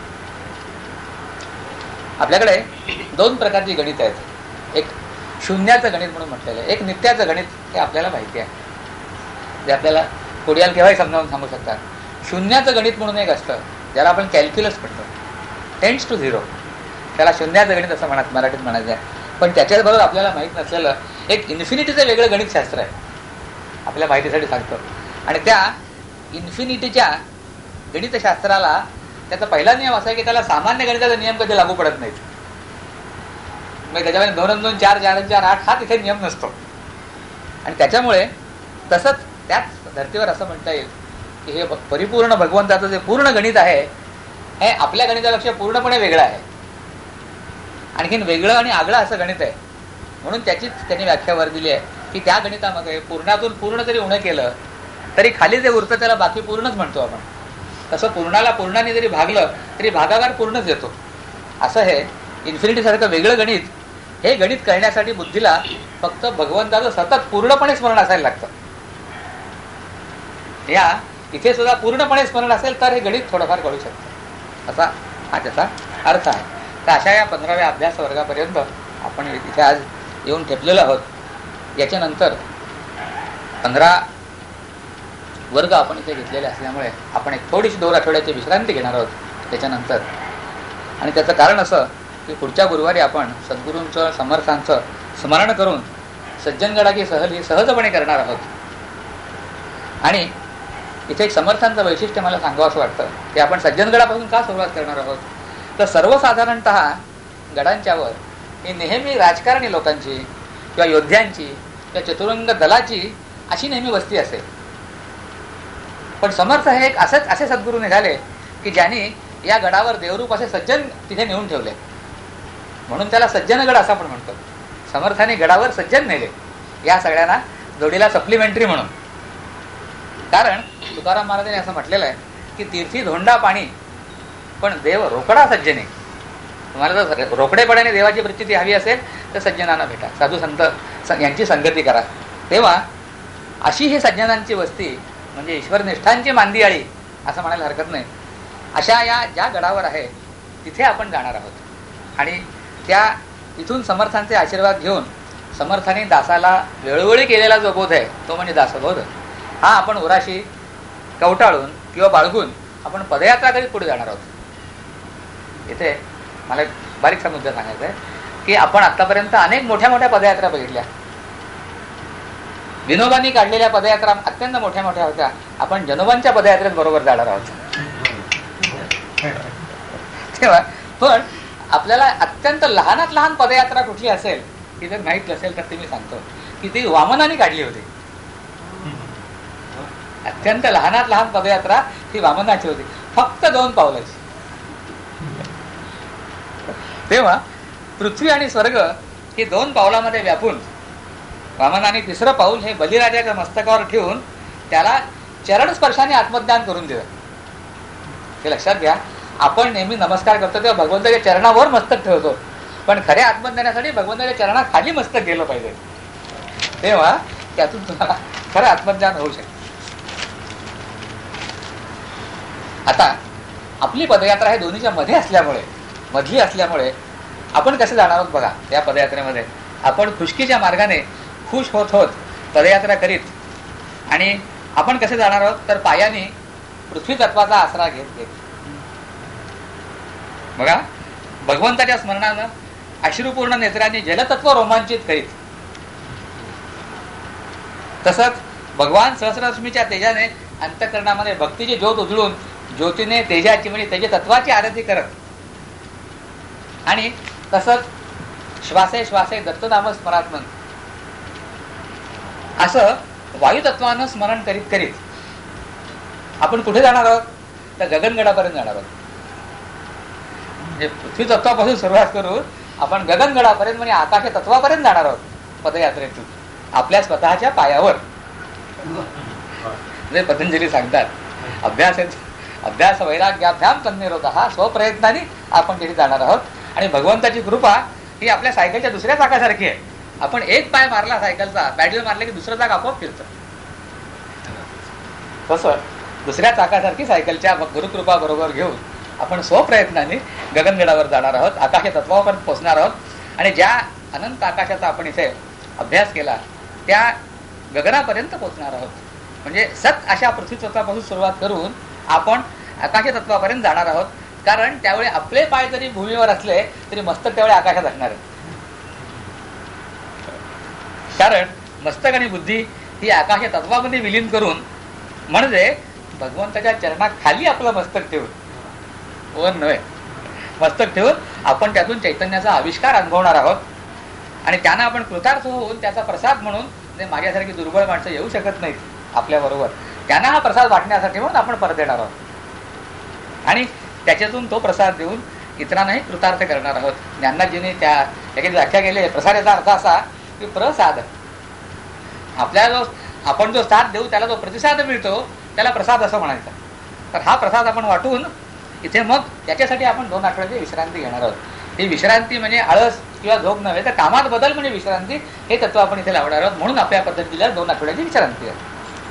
Speaker 1: आपल्याकडे दोन प्रकारची गणित आहेत. एक शून्याचं गणित म्हणून म्हटलेलं आहे, एक नित्याचं गणित हे आपल्याला माहिती आहे जे आपल्याला कोडियाल केव्हाही समजावून सांगू शकतात. शून्याचं गणित म्हणून एक असतं ज्याला आपण कॅल्क्युलस म्हणतो टेन्स टू झिरो त्याला शून्याचं गणित असं म्हणत मराठीत म्हणायचं आहे. पण त्याच्याबरोबर आपल्याला माहीत नसलेलं एक इन्फिनिटीचं वेगळं गणितशास्त्र आहे आपल्या माहितीसाठी सांगतो. आणि त्या इन्फिनिटीच्या गणितशास्त्राला त्याचा पहिला नियम असा आहे की त्याला सामान्य गणिताचा नियम कधी लागू पडत नाहीत. मग त्याच्यामध्ये दोन दोन चार चार चार आठ हा तिथे नियम नसतो. आणि त्याच्यामुळे तसंच त्याच धर्तीवर असं म्हणता येईल की हे परिपूर्ण भगवंताचं जे पूर्ण गणित आहे हे आपल्या गणितापेक्षा पूर्णपणे वेगळं आहे. आणखीन वेगळं आणि आगळं असं गणित आहे. म्हणून त्याचीच त्यांनी व्याख्या वर दिली आहे की त्या गणितामध्ये पूर्णातून पूर्ण जरी उणं केलं तरी खाली जे उरतं त्याला बाकी पूर्णच म्हणतो आपण. तसं पूर्णाला पूर्णाने जरी भागलं तरी भागाकार पूर्णच येतो. असं हे इन्फिनिटीसारखं वेगळं गणित हे गणित करण्यासाठी बुद्धीला फक्त भगवंताचं सतत पूर्णपणे स्मरण असायला लागतं. या इथे सुद्धा पूर्णपणे स्मरण असेल तर हे गणित थोडंफार कळू शकतं असा हा त्याचा अर्थ आहे. तर अशा या पंधराव्या अभ्यास वर्गापर्यंत आपण इथे आज येऊन ठेपलेलो आहोत. याच्यानंतर पंधरा वर्ग आपण इथे घेतलेले असल्यामुळे आपण एक थोडीशी दोन आठवड्याची विश्रांती घेणार आहोत त्याच्यानंतर. आणि त्याचं कारण असं की पुढच्या गुरुवारी आपण सद्गुरूंचं समर्थांचं स्मरण करून सज्जनगडाची सहल ही सहजपणे करणार आहोत. आणि इथे एक समर्थांचं वैशिष्ट्य मला सांगावं असं वाटतं की आपण सज्जनगडापासून का सुरुवात करणार आहोत. तर सर्वसाधारणत गडांच्यावर ही नेहमी राजकारणी लोकांची किंवा योद्ध्यांची किंवा चतुरंग दलाची अशी नेहमी वस्ती असेल. पण समर्थ हे एक असंच असे सद्गुरू निघाले की ज्यांनी या गडावर देवरूप असे सज्जन तिथे नेऊन ठेवले, म्हणून त्याला सज्जनगड असं आपण म्हणतो. समर्थाने गडावर सज्जन नेले या सगळ्यांना जोडीला सप्लिमेंटरी म्हणून. कारण तुकाराम महाराजांनी असं म्हटलेलं आहे की तीर्थी धोंडा पाणी पण देव रोकडा सज्जने. तुम्हाला जर रोकडेपणाने देवाची प्रचिती हवी असेल तर सज्जनांना भेटा, साधू संत यांची संगती करा. तेव्हा अशी ही सज्जनांची वस्ती म्हणजे ईश्वरनिष्ठांची मांदियाळी असं म्हणायला हरकत नाही. अशा या ज्या गडावर आहे तिथे आपण जाणार आहोत. आणि त्या तिथून समर्थांचे आशीर्वाद घेऊन समर्थाने दासाला वेळोवेळी केलेला जो बोध आहे तो म्हणजे दासबोध, हा आपण उराशी कवटाळून किंवा बाळगून आपण पदयात्रा करीत पुढे जाणार आहोत. इथे मला एक बारीकसा मुद्दा सांगायचा आहे की आपण आतापर्यंत अनेक मोठ्या मोठ्या पदयात्रा बघितल्या. विनोबांनी काढलेल्या पदयात्रा अत्यंत मोठ्या मोठ्या होत्या. आपण जनोबांच्या पदयात्रेत बरोबर जाणार आहोत. तेव्हा पण आपल्याला अत्यंत लहानात लहान पदयात्रा कुठली असेल की जर माहीत नसेल तर ती मी सांगतो की ती वामनाने काढली होती. अत्यंत लहानात लहान पदयात्रा ही वामनाची होती, फक्त दोन पावलाची. तेव्हा पृथ्वी आणि स्वर्ग ही दोन पावलामध्ये व्यापून वामनाने तिसरं पाऊल हे बलिराजाच्या मस्तकावर ठेवून त्याला चरण स्पर्शाने आत्मज्ञान करून दिलं. हे लक्षात घ्या, आपण नेहमी नमस्कार करतो तेव्हा भगवंताच्या चरणावर मस्तक ठेवतो, पण खऱ्या आत्मज्ञानासाठी भगवंताच्या चरणाखाली मस्तक गेलं पाहिजे. तेव्हा त्यातून तुम्हाला खरं आत्मज्ञान होऊ शकते. आता आपली पदयात्रा हे दोन्हीच्या मध्ये असल्यामुळे मधली असल्यामुळे आपण कसे जाणार आहोत बघा. या पदयात्रेमध्ये आपण खुशकीच्या मार्गाने खुश होत होत पदयात्रा करीत. आणि आपण कसे जाणार आहोत तर पायाने पृथ्वी तत्वाचा आसरा घेत घेत बघा, भगवंताच्या स्मरणानं अश्रुपूर्ण नेत्रांनी जलतत्व रोमांचित करीत. तसंच भगवान सहस्ररश्मीच्या तेजाने अंतःकरणामध्ये भक्तीची ज्योत उजळून ज्योतीने तेजाची म्हणजे तेज तत्वाची आरती करत. आणि तसंच श्वासे श्वासे दत्तनाम स्मरात्मन असं वायुतत्वानं स्मरण करीत करीत आपण कुठे जाणार आहोत तर गगनगडापर्यंत जाणार आहोत. म्हणजे पृथ्वी तत्वापासून सुरुवात करून आपण गगनगडापर्यंत म्हणजे आकाश तत्वापर्यंत जाणार आहोत पदयात्रेतून आपल्या स्वतःच्या पायावर. म्हणजे पतंजली सांगतात अभ्यास अभ्यास वैराग्याभ्याम तन्निरोधः, स्वप्रयत्नाने आपण तिथे जाणार आहोत. आणि भगवंताची कृपा ही आपल्या सायकलच्या दुसऱ्या चाकासारखी आहे. आपण एक पाय मारला सायकलचा, पॅडल मारले की दुसरं चाक आपोआप फिरतं. तसं दुसऱ्या चाकासारखी सायकलच्या गुरुकृपा बरोबर घेऊन आपण स्वप्रयत्नाने गगनगडावर जाणार आहोत, आकाश तत्वापर्यंत पोहोचणार आहोत. आणि ज्या अनंत आकाशाचा आपण इथे अभ्यास केला त्या गगनापर्यंत पोहोचणार आहोत. म्हणजे सत अशा पृथ्वी तत्वापासून सुरुवात करून आपण आकाश तत्वापर्यंत जाणार आहोत. कारण त्यावेळी आपले पाय जरी भूमीवर असले तरी मस्तक त्यावेळी आकाशात असणार आहे. कारण मस्तक आणि बुद्धी ही आकाश तत्वामध्ये विलीन करून म्हणजे भगवंताच्या चरणाखाली आपलं मस्तक ठेवून, वर नव्हे, मस्तक ठेवून आपण त्यातून चैतन्याचा आविष्कार अनुभवणार आहोत. आणि त्यांना आपण कृतार्थ होऊन त्याचा प्रसाद म्हणून माझ्यासारखी दुर्बळ माणसं येऊ शकत नाहीत आपल्याबरोबर, त्यांना हा प्रसाद वाटण्यासाठी म्हणून आपण परत येणार आहोत. आणि त्याच्यातून तो प्रसाद देऊन इतरांनाही कृतार्थ करणार आहोत. ज्ञानराजींनी त्या याची व्याख्या केली. प्रसाद याचा अर्थ असा की प्रसाद, आपल्याला जो आपण जो साथ देऊ त्याला जो प्रतिसाद मिळतो त्याला प्रसाद असं म्हणायचं. तर हा प्रसाद आपण वाटून इथे मग त्याच्यासाठी आपण दोन आठवड्याची विश्रांती घेणार आहोत. ही विश्रांती म्हणजे आळस किंवा झोप नव्हे तर कामात बदल म्हणजे विश्रांती, हे तत्व आपण इथे लावणार आहोत. म्हणून आपल्या पद्धतीला दोन आठवड्याची विश्रांती आहे.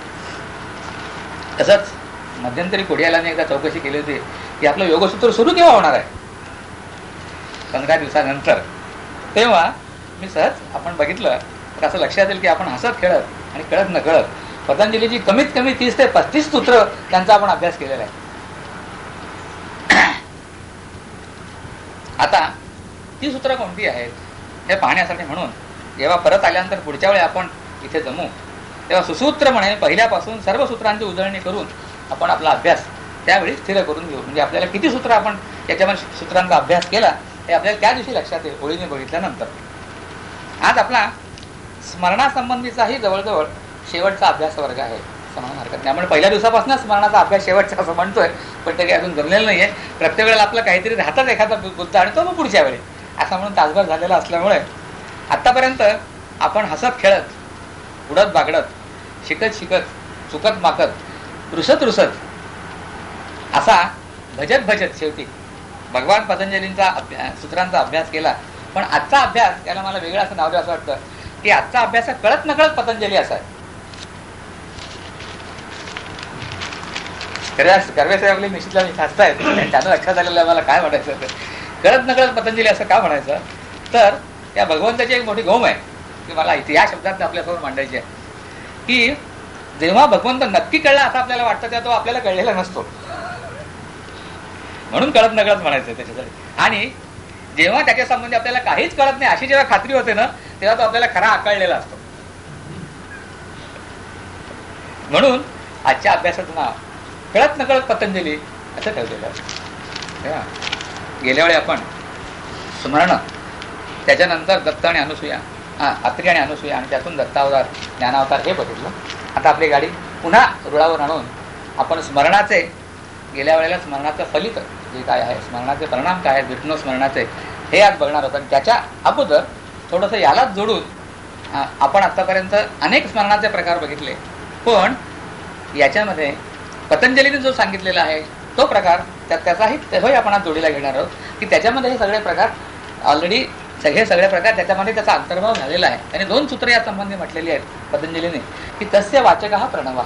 Speaker 1: तसंच मध्यंतरी कोडियालाने एकदा चौकशी केली होती की आपलं योगसूत्र सुरू केव्हा होणार आहे, पंधरा दिवसानंतर. तेव्हा मी सहज आपण बघितलं तर असं लक्षात येईल की आपण हसत खेळत आणि कळत न कळत पतंजलीची कमीत कमी तीस ते पस्तीस सूत्र त्यांचा आपण अभ्यास केलेला आहे. आता ती सूत्र कोणती आहेत हे पाहण्यासाठी म्हणून जेव्हा परत आल्यानंतर पुढच्या वेळी आपण इथे जमू तेव्हा सुसूत्र म्हणे पहिल्यापासून सर्व सूत्रांची उजळणी करून आपण आपला अभ्यास त्यावेळी स्थिर करून घेऊ. म्हणजे आपल्याला किती सूत्र आपण त्याच्यामध्ये सूत्रांचा अभ्यास केला हे आपल्याला त्या दिवशी लक्षात येईल ओळीने बघितल्यानंतर. आज आपला स्मरणासंबंधीचाही जवळजवळ शेवटचा अभ्यास वर्ग आहे असं म्हणून हरकत नाही. त्यामुळे पहिल्या दिवसापासून स्मरणाचा अभ्यास शेवटचा असं म्हणतोय पण ते काही अजून जमलेलं नाहीये. प्रत्येक वेळेला आपलं काहीतरी राहतात एखादा मुद्दा आणि तो मग पुढच्या वेळी असं म्हणून तासभर झालेला असल्यामुळे आतापर्यंत आपण हसत खेळत उडत बागडत शिकत शिकत चुकत माकत रुसत रुसत असा भजत भजत शेवटी भगवान पतंजलींचा अभ्यास सूत्रांचा अभ्यास केला. पण आजचा अभ्यास त्याला मला वेगळं असं नाव द्यावं असं वाटतं की आजचा अभ्यास कळत न कळत पतंजली असा आहे. कर्वेसाहेब निश्चितला मी खासताय त्यांना लक्षात आलेलं मला काय म्हणायचं कळत न कळत पतंजली असं का म्हणायचं तर त्या भगवंताची एक मोठी गोम आहे की मला इथे या शब्दात आपल्यासमोर मांडायची आहे की जेव्हा भगवंत नक्की कळला असं आपल्याला वाटतं तेव्हा तो आपल्याला कळलेला नसतो म्हणून कळत न कळत म्हणायचं त्याच्यासाठी. आणि जेव्हा त्याच्या संबंधी आपल्याला काहीच कळत नाही अशी जेव्हा खात्री होते ना तेव्हा तो आपल्याला खरा आकळलेला असतो. म्हणून आजच्या अभ्यासाचं नाव कळत न कळत पतंजली असं ठेवलेलं आहे. गेल्या वेळी आपण स्मरण त्याच्यानंतर दत्त आणि अनुसूया हा अत्री आणि अनुसूया आणि त्यातून दत्तावतार ज्ञानावतार हे बघितलं. आता आपली गाडी पुन्हा रुळावर आणून आपण स्मरणाचे गेल्या वेळेला स्मरणाचं फलित जे काय आहे स्मरणाचे परिणाम काय आहेत विष्णू स्मरणाचे हे आज बघणार होतं. आणि त्याच्या अगोदर थोडंसं यालाच जोडून आपण आतापर्यंत अनेक स्मरणाचे प्रकार बघितले पण याच्यामध्ये पतंजलीने जो सांगितलेला आहे तो प्रकार त्या त्याचाही तेव्हाही आपण आज जोडीला घेणार आहोत की त्याच्यामध्ये हे सगळे प्रकार ऑलरेडी सगळे सगळे प्रकार त्याच्यामध्ये त्याचा अंतर्भाव झालेला आहे. आणि दोन सूत्र या संबंधी म्हटलेली आहेत पतंजलीने की तस्य वाचक हा प्रणव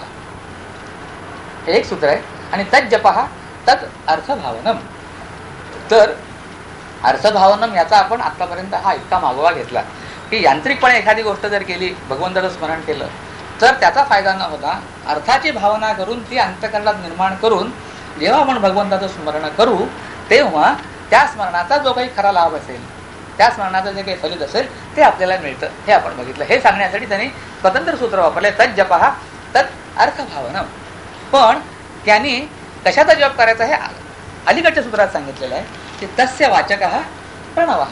Speaker 1: हे एक सूत्र आहे आणि तत् जप हा तत् अर्थभावनम. तर अर्थभावनम याचा आपण आतापर्यंत हा इतका मागोवा घेतला की यांत्रिकपणे एखादी गोष्ट जर केली भगवंताचं स्मरण केलं तर त्याचा फायदा न होता अर्थाची भावना करून ती अंतःकरणात निर्माण करून जेव्हा आपण भगवंताचं स्मरण करू तेव्हा त्या स्मरणाचा जो काही खरा लाभ असेल त्या स्मरणाचं जे काही फलित असेल ते आपल्याला मिळतं हे आपण बघितलं. हे सांगण्यासाठी त्यांनी स्वतंत्र सूत्र वापरले तत् जप हा तत् अर्थभावनम. पण त्यांनी कशाचा जप करायचा हे अलीकडच्या सूत्रात सांगितलेलं आहे की तस्य वाचक हा प्रणव.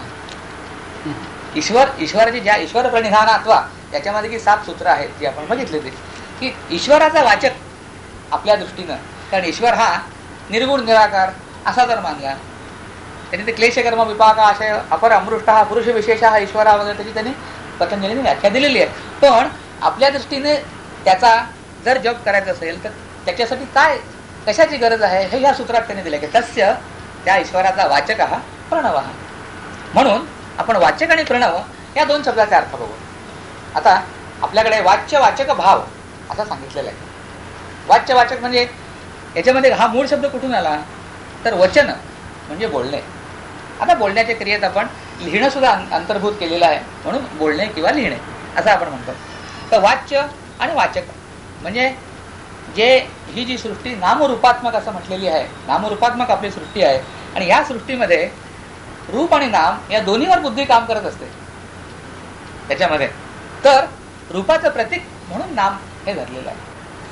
Speaker 1: ईश्वर ईश्वराची ज्या ईश्वर प्रणिधान अथवा त्याच्यामध्ये की सात सूत्र आहेत जी आपण बघितलेली की ईश्वराचा वाचक आपल्या दृष्टीनं कारण ईश्वर हा निर्गुण निराकार असा जर मानला त्यांनी ते क्लेशकर्म विपाक आशय अपर अमृष्ट हा पुरुष विशेष हा ईश्वरा वगैरे त्याची त्यांनी पतंजलीने व्याख्या दिलेली आहे. पण आपल्या दृष्टीने त्याचा जर जप करायचा असेल तर त्याच्यासाठी काय कशाची गरज आहे हे ह्या सूत्रात त्यांनी दिले की तस्य त्या ईश्वराचा वाचक हा प्रणव हा. म्हणून आपण वाचक आणि प्रणव या दोन शब्दाचा अर्थ बघू. आता आपल्याकडे वाच्य वाचक भाव असं सांगितलेलं आहे. वाच्य वाचक म्हणजे याच्यामध्ये हा मूळ शब्द कुठून आला तर वचन म्हणजे बोलणे. आता बोलण्याच्या क्रियेत आपण लिहिणं सुद्धा अंतर्भूत केलेलं आहे म्हणून बोलणे किंवा लिहिणे असं आपण म्हणतो. तर वाच्य आणि वाचक म्हणजे जे ही जी सृष्टी नामरूपात्मक असं म्हटलेली आहे नामरूपात्मक आपली सृष्टी आहे आणि या सृष्टीमध्ये रूप आणि नाम या दोन्हीवर बुद्धी काम करत असते त्याच्यामध्ये. तर रूपाचं प्रतीक म्हणून नाम हे धरलेलं आहे.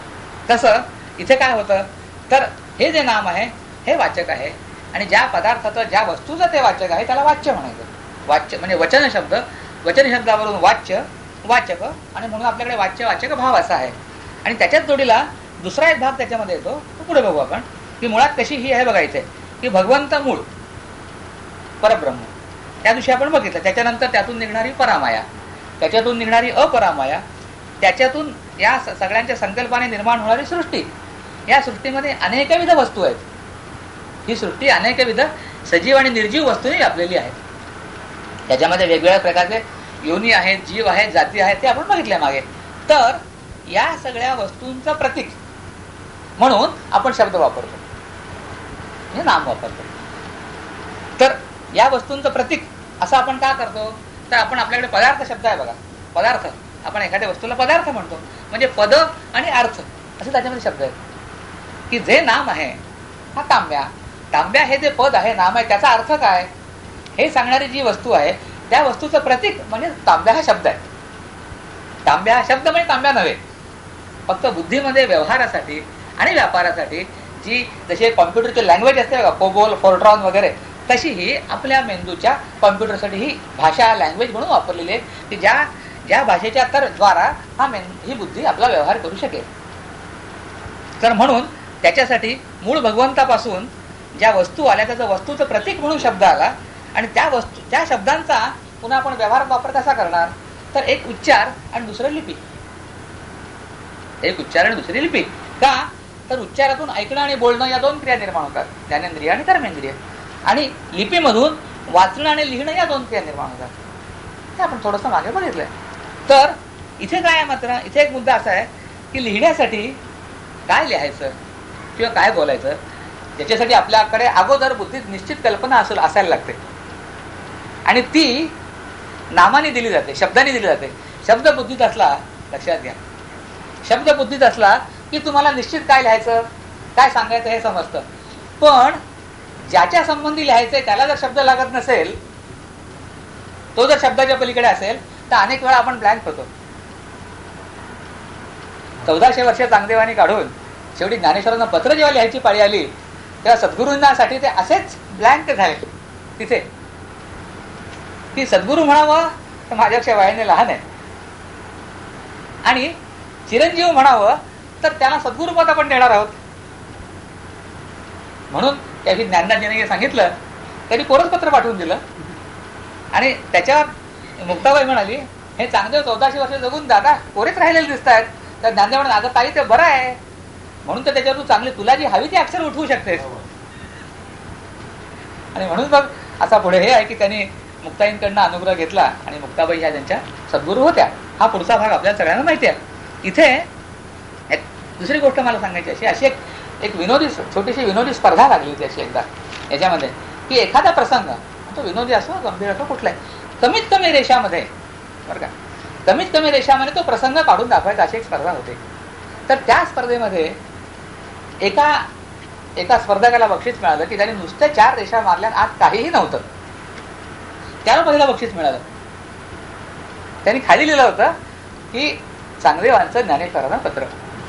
Speaker 1: तसं इथे काय होतं तर हे जे नाम आहे हे वाचक आहे आणि ज्या पदार्थाचं ज्या वस्तूचं ते वाचक आहे त्याला वाच्य म्हणायचं. वाच्य म्हणजे वचन शब्द वचन शब्दावरून वाच्य वाचक आणि म्हणून आपल्याकडे वाच्य वाचक भाव असा आहे. आणि त्याच्याच जोडीला दुसरा एक भाग त्याच्यामध्ये येतो तो पुढे बघू आपण की मुळात कशी ही आहे बघायचंय की भगवंत मूळ परब्रह्म त्या दिवशी आपण बघितलं. त्याच्यानंतर त्यातून निघणारी परामाया त्याच्यातून निघणारी अपरामाया त्याच्यातून या सगळ्यांच्या संकल्पाने निर्माण होणारी सृष्टी. या सृष्टीमध्ये अनेकविध वस्तू आहेत. ही सृष्टी अनेकविध सजीव आणि निर्जीव वस्तूंनी व्यापलेली आहे. त्याच्यामध्ये वेगवेगळ्या प्रकारचे योनी आहेत जीव आहेत जाती आहेत ते आपण बघितले मागे. तर या सगळ्या वस्तूंचं प्रतीक म्हणून आपण शब्द वापरतो हे नाम वापरतो. तर या वस्तूंचं प्रतीक असं आपण का करतो तर आपण आपल्याकडे पदार्थ शब्द आहे बघा, पदार्थ. आपण एखाद्या वस्तूला पदार्थ म्हणतो, म्हणजे पद आणि अर्थ असे त्याच्यामध्ये शब्द आहेत. की जे नाम आहे हा तांब्या, तांब्या हे जे पद आहे, नाम आहे, त्याचा अर्थ काय हे सांगणारी जी वस्तू आहे त्या वस्तूचं प्रतीक म्हणजे तांब्या हा शब्द आहे. तांब्या हा शब्द म्हणजे तांब्या नव्हे. फक्त बुद्धीमध्ये व्यवहारासाठी आणि व्यापारासाठी जी जशी कॉम्प्युटरची लँग्वेज असते बघा, कोबोल, फोर्ट्रॉन वगैरे, तशी ही आपल्या मेंदूच्या कॉम्प्युटरसाठी ही भाषा लँग्वेज म्हणून वापरलेली आहे की ज्या ज्या भाषेच्या तर द्वारा हा मेंदू ही बुद्धी आपला व्यवहार करू शकेल. तर म्हणून त्याच्यासाठी मूळ भगवंतापासून ज्या वस्तू आल्या त्याचं वस्तूचं प्रतीक म्हणून शब्द आला आणि त्या वस्तू त्या शब्दांचा पुन्हा आपण व्यवहारात वापर कसा करणार, तर एक उच्चार आणि दुसरं लिपी. एक उच्चार आणि दुसरी लिपी. का तर उच्चारातून ऐकणं आणि बोलणं या दोन क्रिया निर्माण होतात, ज्ञानेंद्रिय आणि कर्मेंद्रिय. आणि लिपीमधून वाचणं आणि लिहिणं या दोन क्रिया निर्माण होतात. हे आपण थोडंसं मागे बघितलंय. तर इथे काय आहे, मात्र इथे एक मुद्दा असा आहे की लिहिण्यासाठी काय लिहायचं किंवा काय बोलायचं याच्यासाठी आपल्याकडे अगोदर बुद्धीत निश्चित कल्पना असेल असायला लागते. आणि ती नामाने दिली जाते, शब्दाने दिली जाते. शब्द बुद्धीत असला, लक्षात घ्या, शब्द बुद्धीत असला की तुम्हाला निश्चित काय लिहायचं, काय सांगायचं हे समजतं. पण ज्याच्या संबंधी लिहायचंय त्याला जर शब्द लागत नसेल, तो जर शब्दाच्या पलीकडे असेल, तर अनेक वेळा आपण ब्लँक होतो. चौदाशे वर्ष चांगदेवानी काढून शेवटी ज्ञानेश्वरांना पत्र जेव्हा लिहायची पाळी आली तेव्हा सद्गुरूंसाठी ते असेच ब्लँक झाले तिथे की सद्गुरू म्हणावं तर माझ्यापेक्षा वयाने लहान आहे आणि चिरंजीव म्हणावं तर त्यांना सद्गुरूपद आपण देणार आहोत. म्हणून त्याची ज्ञानराजाने सांगितलं, त्यांनी कोरच पत्र पाठवून दिलं आणि त्याच्यावर मुक्ताबाई म्हणाली, हे चांगदेव चौदाशे वर्ष जगून दादा कोरेच राहिलेले दिसत आहेत. तर ज्ञानदेव म्हणा, अगं ताई ते बरं आहे, म्हणून तर त्याच्यावर तू चांगली तुला जी हवी ती अक्षर उठवू शकतेस. आणि म्हणून बघ असा पुढे हे आहे की त्यांनी मुक्ताईंकडनं अनुग्रह घेतला आणि मुक्ताबाई ह्या त्यांच्या सद्गुरू होत्या. हा पुढचा भाग आपल्याला सगळ्यांना माहिती आहे. इथे एक दुसरी गोष्ट मला सांगायची अशी अशी एक एक विनोदी छोटीशी विनोदी स्पर्धा लागली होती अशी एकदा याच्यामध्ये की एखादा प्रसंग तो विनोदी असो गंभीर असो कुठलाही कमीत कमी रेषामध्ये बरं का कमीत कमी रेषामध्ये तो प्रसंग काढून दाखवायचा अशी एक स्पर्धा होती. तर त्या स्पर्धेमध्ये एका एका स्पर्धकाला बक्षीस मिळालं की त्याने नुसत्या चार रेषा मारल्या, आत काहीही नव्हतं. त्याला पहिलं बक्षीस मिळालं. त्यांनी खाली लिहिलं होतं की चांगदेवांचं ज्ञानेश्वरांना पत्र.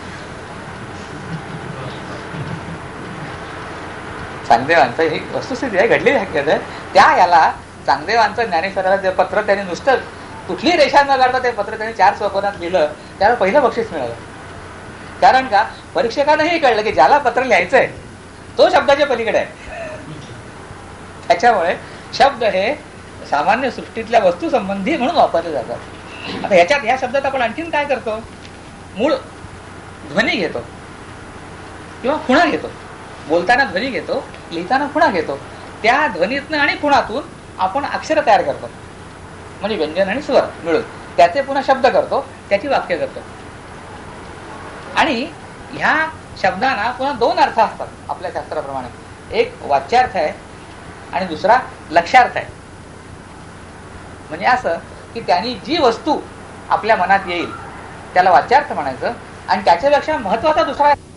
Speaker 1: चांगदेवांचं ही वस्तुस्थिती आहे, घडलेली हकीकत आहे. त्या याला चांगदेवांचं ज्ञानेश्वराला जे पत्र त्याने नुसतं कुठली रेषा न काढता ते पत्र त्यांनी चार चौकोनात लिहिलं, त्याला पहिलं बक्षीस मिळालं. कारण का परीक्षकांना हे कळलं की ज्याला पत्र लिहायचंय तो शब्दाच्या पलीकडे आहे. त्याच्यामुळे शब्द हे सामान्य सृष्टीतल्या वस्तू संबंधी म्हणून वापरले जातात. आता ह्याच्यात ह्या शब्दात आपण आणखीन काय करतो, मूळ ध्वनी घेतो किंवा खुणा घेतो. बोलताना ध्वनी घेतो, लिहिताना खुणा घेतो. त्या ध्वनीतनं आणि खुणातून आपण अक्षर तयार करतो, म्हणजे व्यंजन आणि स्वर मिळून त्याचे पुन्हा शब्द करतो, त्याची वाक्य करतो. आणि ह्या शब्दांना पुन्हा दोन अर्थ असतात आपल्या शास्त्राप्रमाणे. एक वाच्यार्थ आहे आणि दुसरा लक्ष्यार्थ आहे. म्हणजे असं की त्यांनी जी वस्तू आपल्या मनात येईल त्याला वाच्यार्थ म्हणायचं आणि त्याच्यापेक्षा महत्वाचा दुसरा